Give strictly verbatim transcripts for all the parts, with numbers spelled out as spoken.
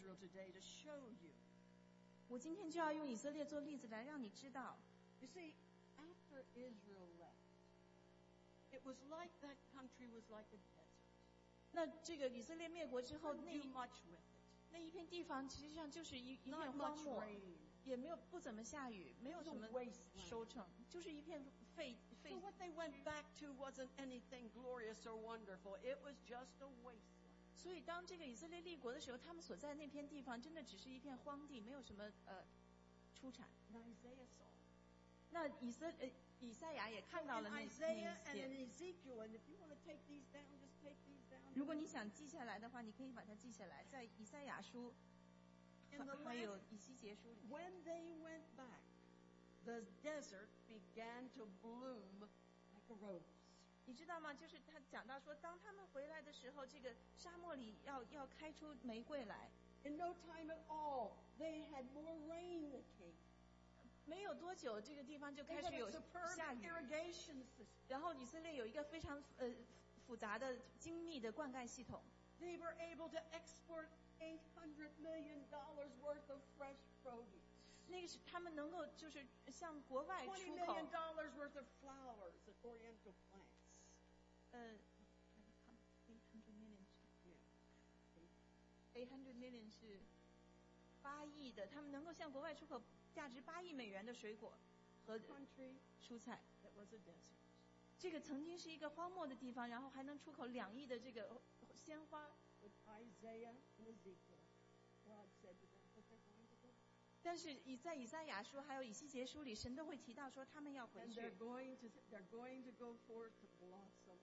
Israel today to show you. 我今天就要用以色列做例子来让你知道。 You see, after Israel left, it was like that country was like a desert. 那这个以色列灭国之后， Couldn't 那 do much with it. 那一片地方实际上就是一一 Not 片荒 much 漠， rain. 也没有不怎么下雨，没有什么 It was a wasteland. 收成，就是一片废 So 废。 what they went back to wasn't anything glorious or wonderful. It was just a wasteland. 所以当这个以色列立国的时候，他们所在那片地方真的只是一片荒地，没有什么呃出产。 And Isaiah saw it. 那以色呃以赛亚也看到 In 了那那 Isaiah 一 and in 些。 Ezekiel, and if you want to take these down, just take these down. 如果你想记下来的话，你可以把它记下来，在以赛亚书 In the 还有 last, 以西结书里。 when they went back, the desert began to bloom like a rose. 你知道吗？就是他讲到说，当他们回来的时候，这个沙漠里要要开出玫瑰来。 In no time at all, they had more rain that came. 没有多久，这个地方就 They 开 had 始 a 有 superb 下雨。 irrigation system. 然后以色列有一个非常呃复杂的、精密的灌溉系统。 They were able to export eight hundred million dollars worth of fresh produce. 那个是他们能够就是向国外 twenty 出口 million，dollars worth of flowers and oriental plants. 呃，eight hundred million Yeah. eight hundred million 是八亿的，他们能够向国外出口价值八亿美元的水果和 Country 蔬菜。 that was a desert. 这个曾经是一个荒漠的地方，然后还能出口两亿的这个鲜花。 With Isaiah and Ezekiel, God said to them that they're going to go. 但是以在以赛亚书还有以西结书里，神都会提到说他们要回 And 去 they're。going to they're going to go forth to blossom.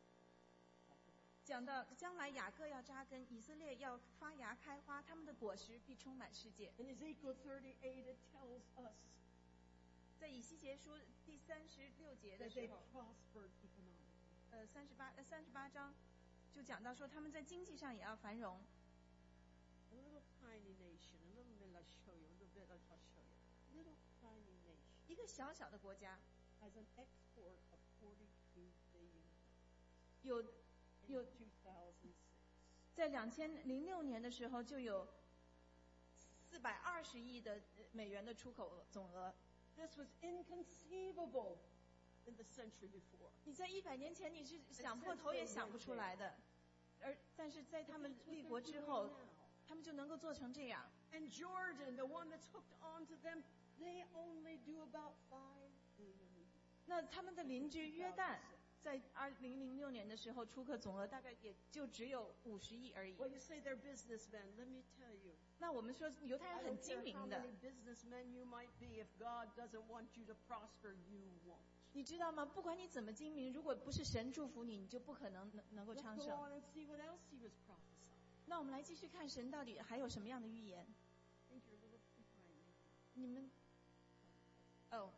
讲到将来雅各要扎根，以色列要发芽开花，他们的果实必充满世界。 In Ezekiel thirty-eight, it tells us 在以西结书第三十六节的 that 时 they 候， prospered economically. 呃，三十八呃三十八章就讲到说他们在经济上也要繁荣。 A little tiny nation, a little bit I'll show you, a little bit I'll show you. Little tiny nation 一个小小的国家 has an export of forty-two billion 有 in 有 two thousand six. 在两千零六年的时候就有四百二十亿的美元的出口额总额。 This was inconceivable in the century before. 你在一百年前你是想破头也想不出来的，而但是在他们立国之后，他们就能够做成这样。 And Jordan, the one that's hooked onto them, they only do about five billion. 那他们的邻居约旦，在二零零六年的时候出口总额大概也就只有五十亿而已。 Well, you say they're businessmen. Let me tell you. 那我们说犹太 I 人很 don't 精 care 明 how 的， many businessmen you might be. If God doesn't want you to prosper, you won't. 你知道吗？不管你怎么精明，如果不是神祝福你，你就不可能能能够 Let's 昌 go 盛。 on and see what else he was prophesying. 那我们来继续看神到底还有什么样的预言？ I think you're a little behind me. 你们哦，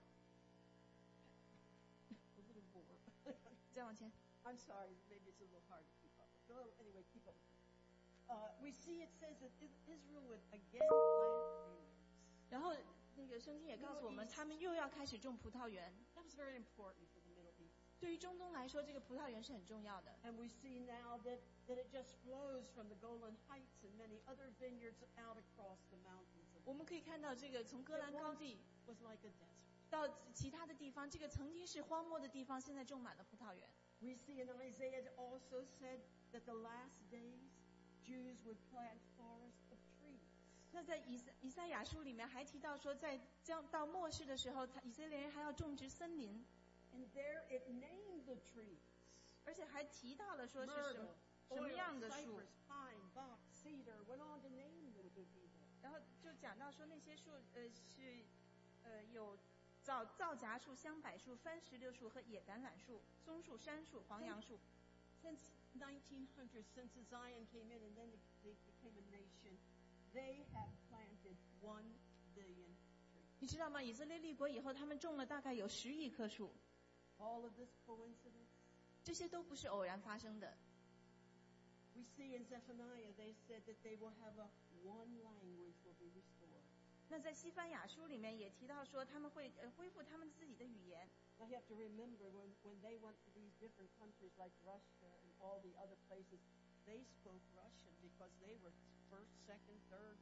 A little more. 再往前。 I'm sorry, maybe it's a little hard to keep up. Go anyway, keep up. Uh, we see it says that Israel would again plant vineyards. 然后那个圣经也告诉我们，他们又要开始种葡萄园。 That was very important for the Middle East. 对于中东来说，这个葡萄园是很重要的。 And we see now that, that it just flows from the Golan Heights and many other vineyards out across the mountains. 我们可以看到，这个从戈兰高地 It was like a desert. 到其他的地方，这个曾经是荒漠的地方，现在种满了葡萄园。 We see in Isaiah it also said that the last days Jews would plant forests of trees. 那在以赛以赛亚书里面还提到说，在将到末世的时候，他以色列人还要种植森林， And there it named the trees. 而且还提到了说是什么 Myrtle, 什么 oil, 样的树， cypress, pine, box, cedar, went on to name them to people. 然后就讲到说那些树呃是呃有皂皂荚树、香柏树、番石榴树和野橄榄树、松树、杉树、黄杨树。 Since nineteen hundred, since Zion came in and then they became a nation, they have planted one billion trees. 你知道吗？以色列立国以后，他们种了大概有十亿棵树， All of this coincidence? 这些都不是偶然发生的。 We see in Zephaniah they said that they will have a one language will be restored. 那在西番雅书里面也提到说，他们会呃恢复他们自己的语言。 Now you have to remember when, when they went to these different countries like Russia and all the other places, they spoke Russian because they were first, second, third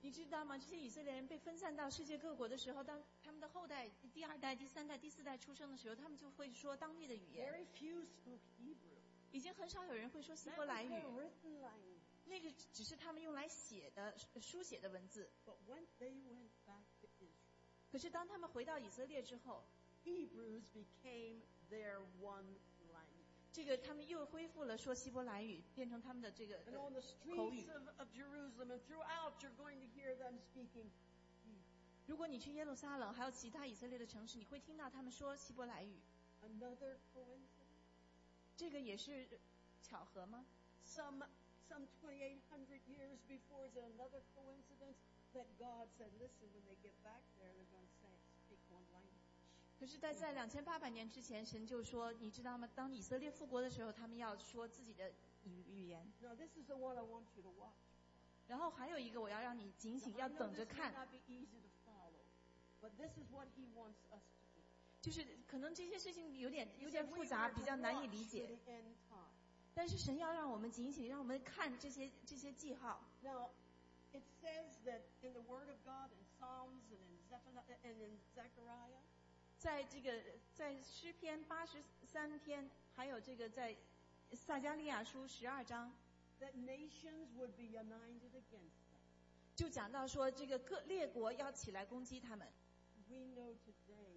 你知道吗？这些以色列人被分散到世界各国的时候，当他们的后代、第二代、第三代、第四代出生的时候，他们就会说当地的语言。 Very few spoke Hebrew. 已经很少有人会说希 That 伯 was 来语， their written language. 那个只是他们用来写的书写的文字。 But when they went back to Israel, 可是当他们回到以色列之后， Hebrews became their one language. 这个他们又恢复了说希伯来语，变成他们的这个、 And on 呃 the 口语 streets。of, of Jerusalem and throughout, you're going to hear them speaking Hebrew. 如果你去耶路撒冷，还有其他以色列的城市，你会听到他们说希伯来语。 Another coincidence? 这个也是巧合吗？ Some some twenty-eight hundred years before, is there another coincidence that God said, listen, when they get back there, they're going to say, speak one language. 可是在在两千八百年之前，神就说，你知道吗？当以色列复国的时候，他们要说自己的语语言。 Now, this is the one I want you to watch. 然后还有一个，我要让你警醒， Now, 要 I know 等着 this may 看。 not be easy to follow, but this is what He wants us to do. 就是可能这些事情有点 He 有 said 点 we 复杂， are 比 to 较难以 watch 理 for 解。 the end time. 但是神要让我们警醒，让我们看这些这些记号。 Now, it says that in the Word of God, in Psalms and in Zephaniah and in Zechariah, 在这个在诗篇八十三篇，还有这个在撒迦利亚书十二章， that nations would be united against them. 就讲到说这个各列国要起来攻击他们。 We know today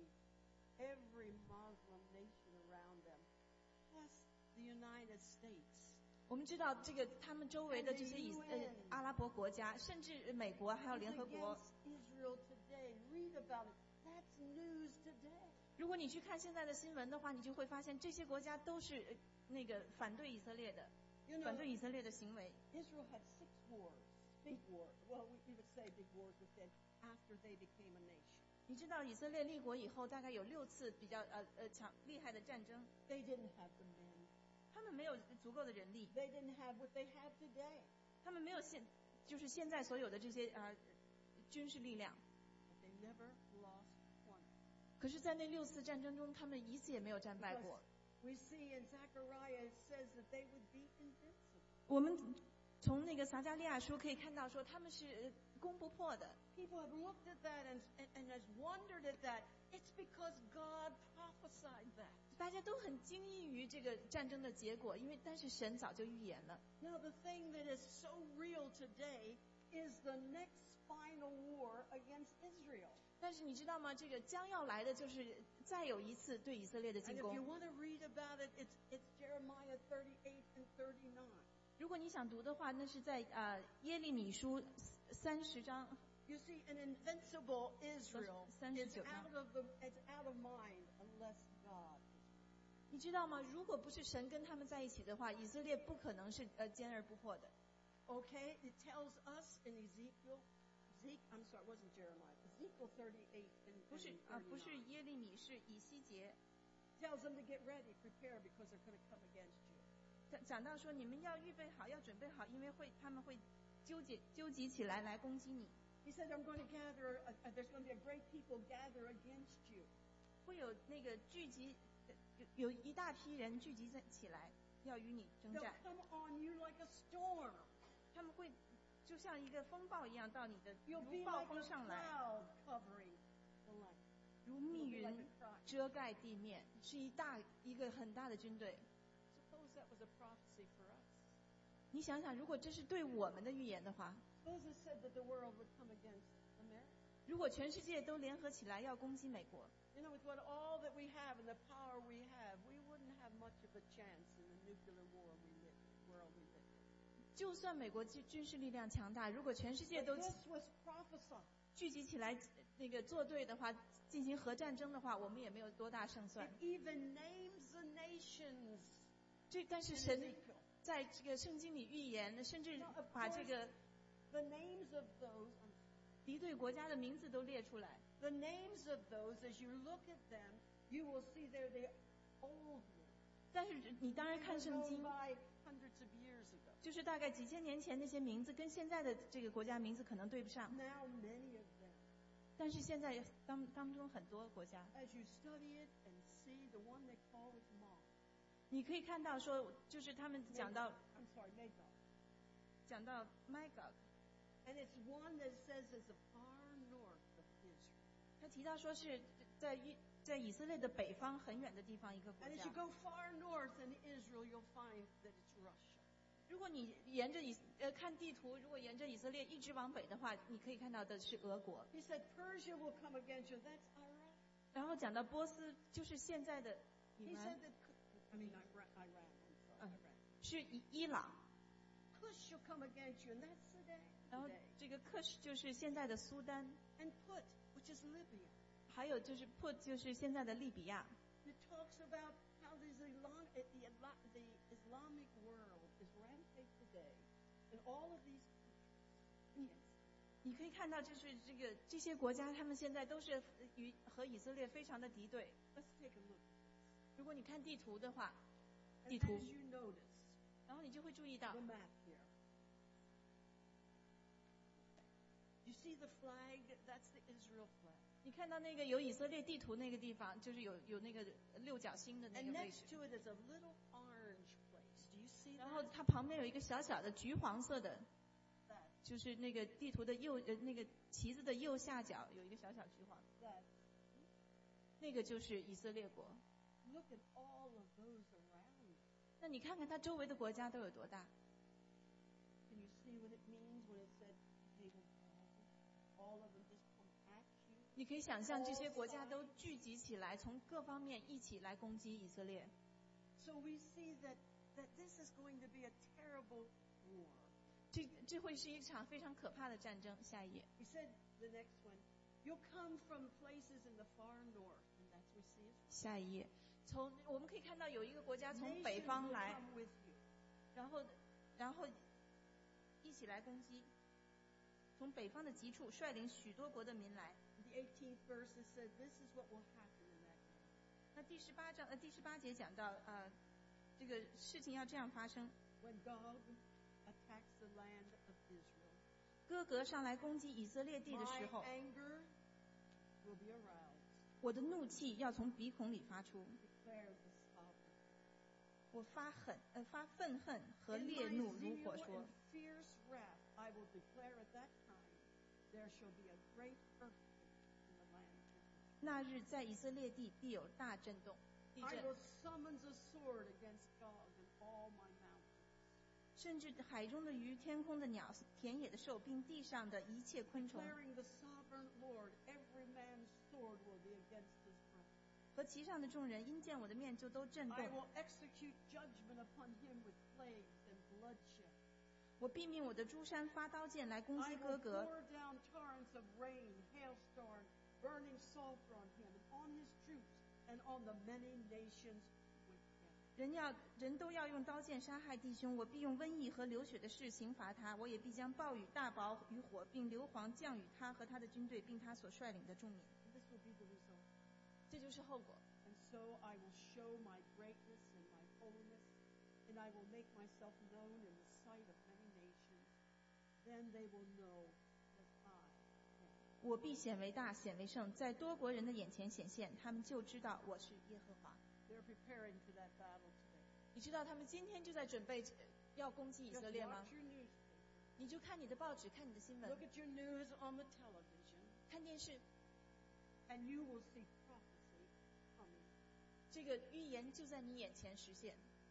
every Muslim nation around them, plus the United States, 我们知道这个他们周围的这些以呃阿拉伯国家，甚至美国还有 is 联合国。 against Israel today. Read about it. That's news today. 如果你去看现在的新闻的话，你就会发现这些国家都是呃那个反对以色列的， You know, 反对以色列的行为。 Israel had six wars, big wars. Well, we, we would say big wars with them after they became a nation. 你知道以色列立国以后，大概有六次比较呃呃强厉害的战争， They didn't have the men. 他们没有足够的人力， They didn't have what they have today. 他们没有现就是现在所有的这些啊、呃、军事力量。 But they never lost one. 可是，在那六次战争中，他们一次也没有战败 Because 过。 we see in Zechariah it says that they would be invincible. 我们从那个撒迦利亚书可以看到，说他们是呃攻不破的。 People have looked at that and, and, and has wondered at that. It's because God prophesied that. 大家都很惊异于这个战争的结果，因为但是神早就预言了。 Now, the thing that is so real today is the next final war against Israel. 但是你知道吗？这个将要来的就是再有一次对以色列的 And 进 if you 攻。 want to read about it, it's, it's Jeremiah thirty-eight and thirty-nine. 如果你想读的话，那是在呃耶利米书三十章。 You see, an invincible Israel is 三十九章。 out of the, it's out of mind unless God is. 你知道吗？如果不是神跟他们在一起的话，以色列不可能是呃坚而不破的。 Okay, it tells us in Ezekiel, Zeke, I'm sorry, it wasn't Jeremiah, Ezekiel thirty-eight and 不是 and 啊、不是 thirty-nine. 耶利米，是以西结。 Tells them to get ready, prepare, because they're going to come against you. 讲讲到说你们要预备好，要准备好，因为会他们会纠结纠集起来来攻击你， He said, I'm going to gather, uh, uh, there's going to be a great people gather against you. 会有那个聚集，呃有有一大批人聚集在起来，要与你征 They'll 战。 come on you like a storm. 他们会就像一个风暴一样到你的 You'll 如 be 暴 like 风 a 上来， cloud covering the land. 如 You'll 密 be like 云 a cloud. 遮盖地面，是一大一个很大的军队。 Suppose that was a prophecy for us. 你想想，如果这是对我们的预言的话， Suppose it said that the world would come against America. 如果全世界都联合起来要攻击美国， You know, with what all that we have and the power we have, we wouldn't have much of a chance in the nuclear war we live, world we live in. 就算美国军军事力量强大，如果全世界 But 都 this was prophesied. 聚集起来那个作对的话，进行核战争的话，我们也没有多大胜算 It。even names the nations 这但 in 是神 Ezekiel. 在这个圣经里预言，甚至把这个 The names of those, 敌对国家的名字都列出来。 the names of those, as you look at them, you will see they're the old ones. 但是你当然 They 看 were 圣 known 经， by hundreds of years ago. 就是大概几千年前那些名字跟现在的这个国家名字可能对不上， Now many of them, 但是现在当当中很多国家， as you study it and see the one they call it Mom. 你可以看到说，就是他们讲到 I'm sorry, Magog. 讲到 Magog， And it's one that says is the far north of Israel. 他提到说是在以在以色列的北方很远的地方一个国 And as 家 you。go far north in Israel, you'll find that it's Russia. 如果你沿着以呃看地图，如果沿着以色列一直往北的话，你可以看到的是俄国。 He said Persia will come against you. That's Iraq. 然后讲到波斯，就是现在的以 He 兰 said，that, I mean, Iran, Iran, I'm sorry, Uh. Iran. 是伊伊朗。 Cush shall come against you, and that's Sudan 然后 today. 这个克什就是现在的苏丹， And Put, which is Libya. 还有就是 Put 就是现在的利比亚。 It talks about how these Islam, the, the Islamic world is rampant today, and all of these countries. 你可以看到，就是这个这些国家，他们现在都是与和以色列非常的敌对。 Let's take a look. 如果你看地图的话， And 地图 as you notice, 然后你就会注意到 the，map here. You see the flag? That's the Israel flag. 你看到那个有以色列地图那个地方，就是有有那个六角星的那 And 个位 next 置。 to it is a little orange place. Do you see 然后 that? 它旁边有一个小小的橘黄色的， That, 就是那个地图的右呃那个旗子的右下角有一个小小橘黄， that. 那个就是以色列国。 Look at all of those around it. 那你看看它周围的国家都有多大？ Can you see what it means when it said they will gather? All of them just come at you. 你可以想象这些国家都聚集起来，从各方面一起来攻击以色列。 So we see that, that this is going to be a terrible war. 这这会是一场非常可怕的战争。下一页， He said, the next one, you'll come from places in the far north, and that's we see Israel. 下一页，从我们可以看到有一个国家从 Nations 北方 will 来， come with you. 然后然后一起来攻击，从北方的极处率领许多国的民来。 The eighteenth verse it said, this is what will happen in that day. 那第十八章呃第十八节讲到呃这个事情要这样发生， When Gog attacks the land of Israel, 哥格上来攻击以色列地的 my 时候， anger will be aroused, 我的怒气要从鼻孔里发出， declares the sovereign. 我发狠呃发愤恨和 In 烈 my 怒如火 zeal 说 and。fierce wrath, I will declare at that time, there shall be a great earthquake in the land of Israel. 那日在以色列地必有大震动，地 I 震， will summons a sword against Gog and all my mountains, 甚至海中的鱼、天空的鸟、田野的兽，并地上的一切昆虫， declaring the sovereign Lord, every man's sword will be against his brother. 和其上的众人，因见我的面就都震 I 动。 will execute judgment upon him with plagues and bloodshed. 我必命我的诸山发刀剑来攻 I 击 will 哥格， pour down torrents of rain, hailstorm, burning sulfur on him and on his troops and on the many nations with him. 人要人都要用刀剑杀害弟兄，我必用瘟疫和流血的事刑罚他，我也必将暴雨、大雹与火，并硫磺降雨他和他的军队，并他所率领的众民。 And this will be the result. 这就是后果。 And so I will show my greatness and my holiness, and I will make myself known in the sight of many nations. Then they will know that I am. 我必显为大，显为圣，在多国人的眼前显现，他们就知道我是耶和华。 They're preparing for that battle today. 你知道他们今天就在准备要攻击以 Just 色列吗 watch？your newspaper. 你就看你的报纸，看你的新闻 Look，at your news on the television, 看电视， and you will see prophecy coming. 这个预言就在你眼前实现。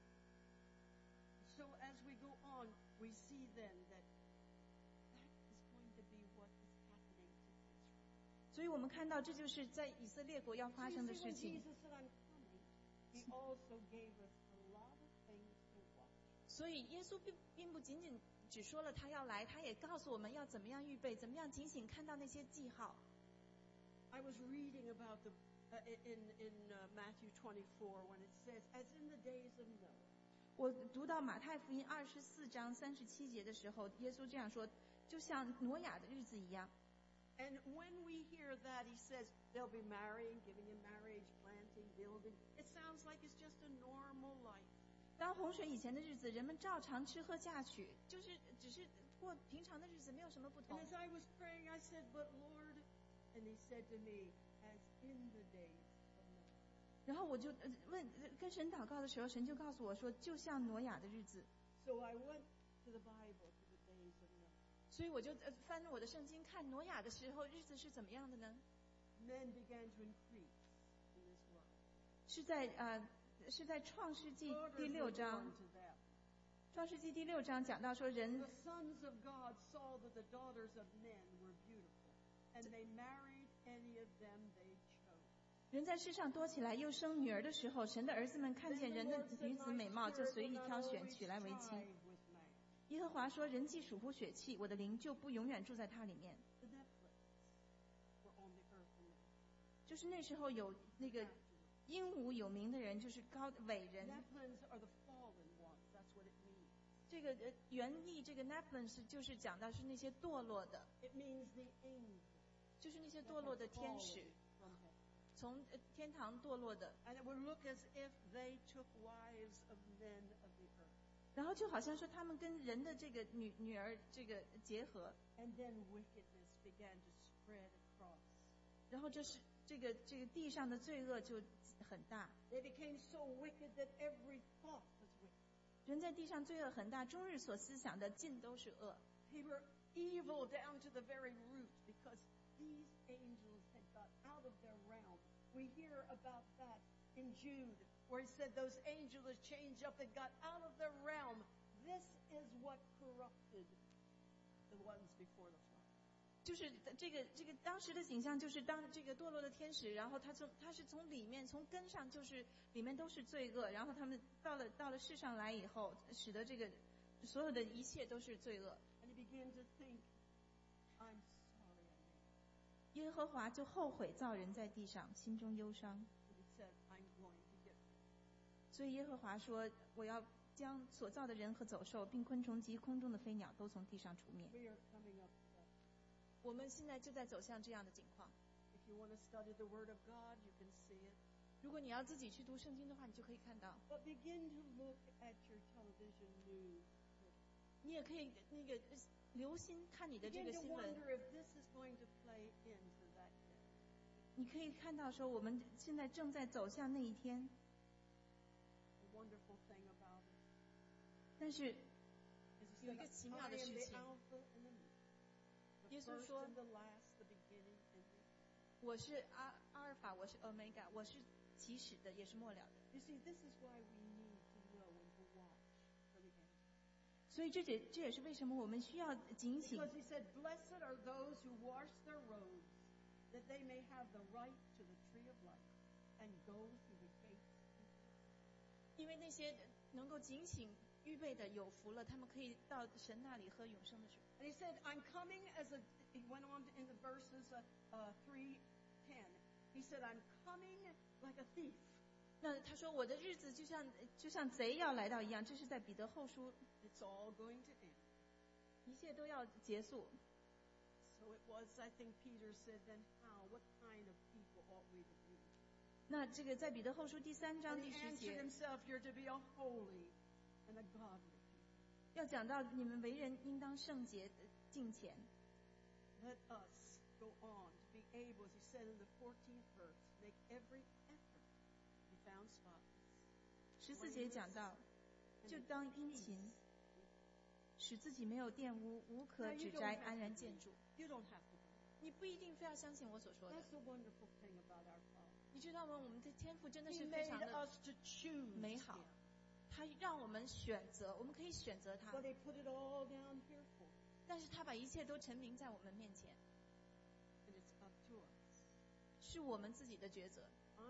So as we go on, we see then that that is going to be what is happening to Israel. 所以我们看到，这就是在以色列国要 So 发 you 生的 see, 事 when 情。 Jesus said, I'm coming, he also gave us a lot of things to watch. 所以耶稣并并不仅仅只说了他要来，他也告诉我们要怎么样预备，怎么样警醒看到那些记号。 I was reading about the uh, in in uh, Matthew twenty-four when it says, as in the days of Noah. 我读到马太福音二十四章三十七节的时候，耶稣这样说，就像挪亚的日子一样。 And when we hear that, he says they'll be marrying, giving in marriage, planting, building. It sounds like it's just a normal life. 当洪水以前的日子，人们照常吃喝嫁娶，就是只是过平常的日子，没有什么不 And 同。 as I was praying, I said, but Lord, and he said to me, as in the days of Noah. 然后我就呃问呃跟神祷告的时候，神就告诉我说，就像挪亚的日子。 So I went to the Bible, to the days of Noah. 所以我就呃翻我的圣经看挪亚的时候，日子是怎么样的呢？ Men began to increase in this world. 是在呃是在创世纪第 Daughters 六 were 章， born to them. 创世纪第六章讲到说人 The sons of God saw that the daughters of men were beautiful, and they married any of them they chose. 人在世上多起来又生女儿的时候，神的儿子们看 Then 见 the 人的 Lord said, 女子 "My 美貌，就 spirit 随 will 意 not 挑选 always 娶来为妻。 strive with man." 耶和华说：“人既属乎血气，我的灵就不永远住在他里面。 The Nephilims were on the earth in those days. ” 就是那时候有那个 Afterwards. 英武有名的人，就是高伟人。 Nephilims are the fallen ones. That's what it means. 这个呃原意这个 Nephilim 是就是讲到是那些堕落的， It means the angels 就是那些 that 堕落 have 的天使， fallen from heaven. 从呃天堂堕落的。 And it would look as if they took wives of men of the earth. 然后就好像说他们跟人的这个女女儿这个结合， And then wickedness began to spread across. 然后这是这个这个地上的罪恶就很大。 They became so wicked that every thought was wicked. 人在地上罪恶很大，终日所思想的尽都是恶。 They were evil down to the very root because these angels had got out of their realm. We hear about that in Jude, where he said those angels had changed up and got out of their realm. This is what corrupted the ones before the flood. 就是这个这个当时的景象，就是当这个堕落的天使，然后他从他是从里面从根上就是里面都是罪恶，然后他们到了到了世上来以后，使得这个所有的一切都是罪恶。 And he began to think, I'm sorry I made it. 耶和华就后悔造人在地上，心中忧伤。 And he said, I'm going to get rid of it. 所以耶和华说：“我要将所造的人和走兽，并昆虫及空中的飞鸟都从地上除灭。 We are coming up to that. ” 我们现在就在走向这样的境况。 If you want to study the Word of God, you can see it. 如果你要自己去读圣经的话，你就可以看到。 But begin to look at your television news. 你也可以那个呃留心看你的这 Begin 个 to 新闻， wonder if this is going to play into that day. 你可以看到说我们现在正在走向那一天。 The wonderful thing about it 但是 is it 有一 said, 个奇 I 妙 am 的 the 事情， Alpha and the Omega, the 耶稣 first 说 and the last, the beginning and the end. 我是阿阿尔法，我是 Omega， 我是起始的，也是末了的。 You see, this is why we need to know and to watch for the end. 所以这也这也是为什么我们需要警醒， Because he said, blessed are those who wash their robes, that they may have the right to the tree of life and go through the gates of peace. 因为那些能够警醒预备的有福了，他们可以到神那里喝永生的水。 And he said, I'm coming as a, he went on in the verses uh, uh, three ten. He said, I'm coming like a thief. 那他说我的日子就像就像贼要来到一样，这是在彼得后书， It's all going to end. 一切都要结束。 So it was, I think Peter said, then how, what kind of people ought we to be? 那这个在彼得后书第三章 And 第 he 十 answered 节 himself, you're to be a holy and a godly people. 要讲到你们为人应当圣洁的敬虔。 Let us go on to be able, as he said in the fourteenth verse, make every effort to be found spotless. 十四节讲到，就当殷勤，使自己没有玷污，无可指摘，安然建筑。 You don't have to be. 你不一定非要相信我所说的。 That's the wonderful thing about our Father. 你知道吗？我们的天赋真的 He 是非 made 常的 us to choose 美好 Him. 他让我们选择，我们可以选择他 But，He put it all down here for us. 但是他把一切都陈明在我们面前， And it's up to us. 是我们自己的抉择。 I'm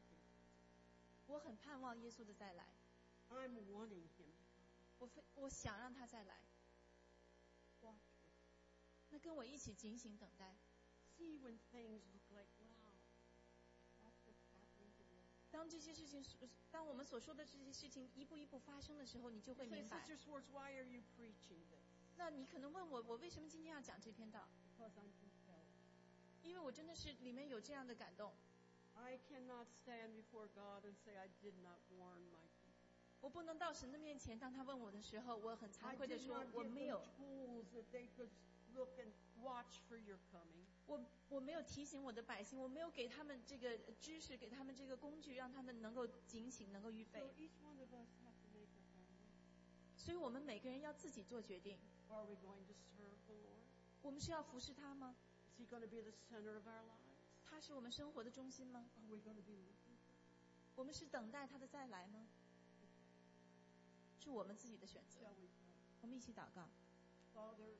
looking. 我很盼望耶稣的再来， I'm wanting Him to 我非我想让他再来， come. Watch with Him. 那跟我一起警醒等待。 See when things look like, wow, that's what's happening today. 当这些事情，当我们所说的这些事情一步一步发生的时候，你就会 You say, 明白。 Sister Swartz, why are you preaching this? 那你可能问我，我为什么今天要讲这篇道？ Because I'm compelled. 因为我真的是里面有这样的感动， I cannot stand before God and say I did not warn my people. 我不能到神的面前，当他问我的时候，我很 I 惭愧的 did 说 not 我 give 没 them 有， tools that they could look and watch for your coming. 我我没有提醒我的百姓，我没有给他们这个知识，给他们这个工具，让他们能够警醒，能够预 So 备。 each one of us have to make up our mind. 所以我们每个人要自己做决定。 Are we going to serve the Lord? 我们是要服侍他吗？ Is He going to be the center of our lives? 他是我们生活的中心吗？ Are we going to be looking for Him? 我们是等待他的再来吗？是我们自己的选择。 Shall we pray? 我们一起祷告。 Father,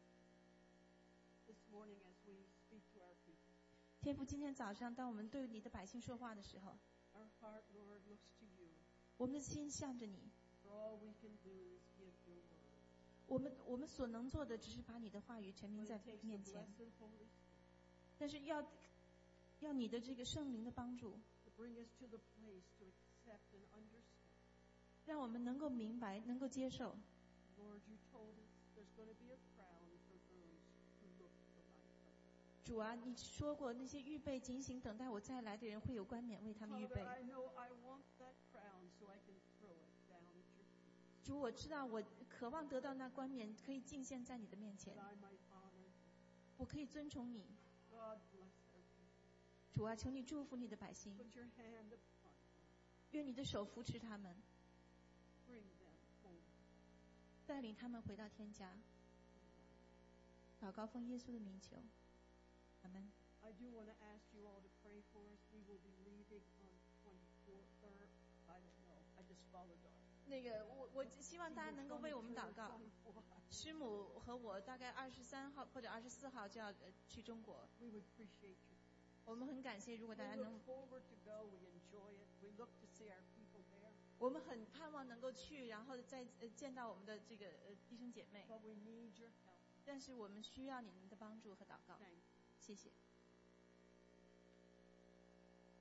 this morning as we speak to our people, 天父，今天早上当我们对你的百姓说话的时候， our heart, Lord, looks to you. 我们的心向着你。 For all we can do is give your word. 我们我们所能做的只是把你的话语陈明 But 在 it takes the 面前， blessed Holy Spirit 但是要要你的这个圣灵的帮助， to bring us to the place to accept and understand. 让我们能够明白，能够接受。 Lord, you told us there's going to be a crown for those who look for my coming. 主啊，你说过那些预备警醒等待我再来的人会有冠冕为他们预 Father, 备。 I know I want that crown so I can throw it down at your feet. 主，我知道我渴望得到那冠冕，可以敬献在你的面前， That I might honor you. 我可以尊崇你。 God bless our people. 主啊，求你祝福你的百姓， Put your hand upon them. 愿你的手扶持他们， Bring them home. 带领他们回到天家。祷告奉耶稣的名求，阿门。 I do want to ask you all to pray for us. We will be leaving on twenty-fourth. I don't know. I just followed on. 那个，我我希望大家能够为我们祷告。 twenty-four. 师母和我大概二十三号或者二十四号就要呃去中国， We would appreciate you. 我们很感谢，如果 We 大家 look 能， forward to go. We enjoy it. We look to see our people there. 我们很盼望能够去，然后再呃见到我们的这个呃弟兄姐妹。 But we need your help. 但是我们需要你们的帮助和祷告， Thank you. 谢谢。